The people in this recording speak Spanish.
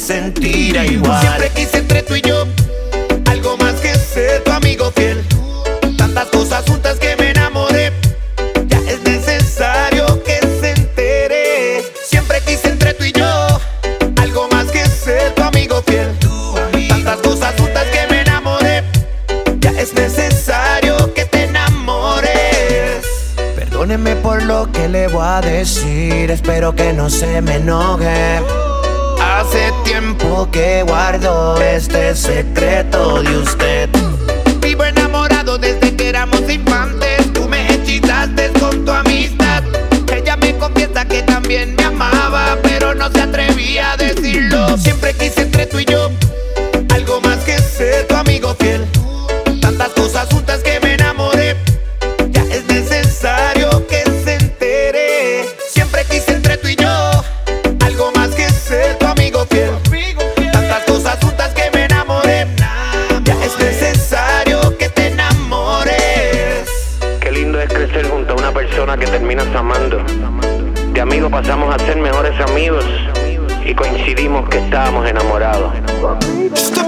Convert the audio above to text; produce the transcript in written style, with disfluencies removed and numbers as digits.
sentir igual. Siempre quise entre tú y yo algo más que ser tu amigo fiel. Tantas cosas juntas que me enamoré, ya es necesario que se entere. Siempre quise entre tú y yo algo más que ser tu amigo fiel. Tantas cosas juntas que me enamoré, ya es necesario que te enamores. Perdóneme por lo que le voy a decir, espero que no se me enoje. Hace tiempo que guardo este secreto de usted. Vivo enamorado desde que éramos infantes. Tú me hechizaste con tu amistad. Ella me confiesa que también me amaba, pero no se atrevía a decirlo. Siempre quise entre tú y yo algo más que ser tu amigo fiel. Tantas cosas juntas que me enamoré, ya es necesario que se entere. Siempre quise entre tú y yo algo más que ser tu amigo fiel. Tantas cosas juntas que me enamoré, ya es necesario que te enamores. Qué lindo es crecer junto a una persona que terminas amando. De amigos pasamos a ser mejores amigos y coincidimos que estábamos enamorados.